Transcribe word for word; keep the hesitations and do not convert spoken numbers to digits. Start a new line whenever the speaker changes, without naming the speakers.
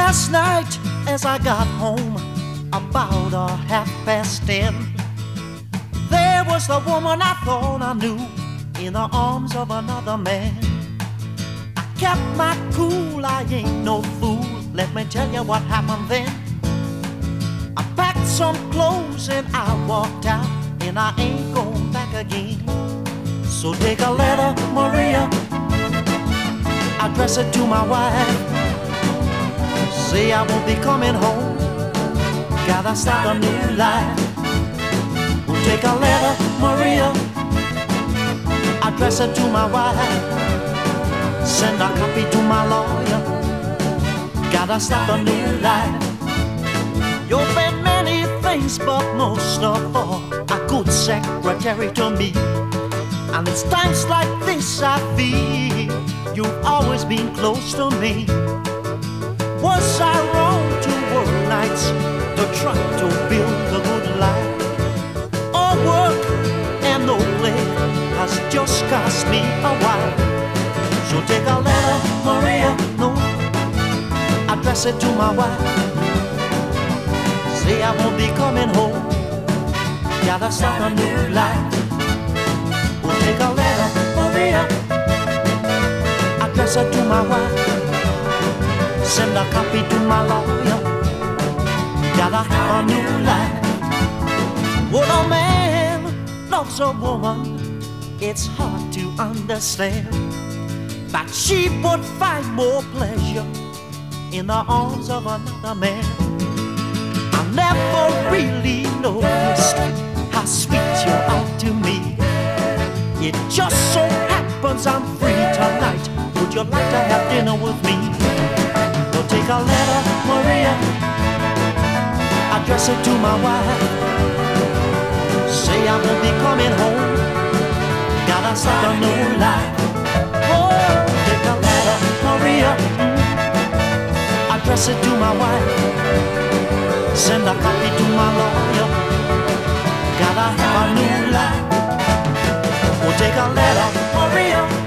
Last night as I got home about a half past ten, there was the woman I thought I knew in the arms of another man. I kept my cool, I ain't no fool. Let me tell you what happened then. I packed some clothes and I walked out, and I ain't going back again. So take a letter, Maria, address it to my wife. Say I won't be coming home, gotta start a new life. We'll take a letter, Maria, address it to my wife. Send a copy to my lawyer, gotta start a new life. You've been many things, but most of all, a good secretary to me. And it's times like this I feel you've always been close to me. Was I wrong to work nights to try to build a good life? All work and no play has just cost me a while. So take a letter, Maria, no, address it to my wife. Say I won't be coming home, gotta start a new life. We'll take a letter, Maria, address it to my wife. Send a copy to my lawyer, gotta have a new life. When a man loves a woman, it's hard to understand that she would find more pleasure in the arms of another man. I never really noticed how sweet you are to me. It just so happens I'm free tonight. Would you like to have dinner with me? Well, take a letter, Maria, address it to my wife. Say I won't be coming home, gotta start a new life. Oh, take a letter, Maria, mm, address it to my wife. Send a copy to my lawyer, gotta have a new life. We'll take a letter, Maria,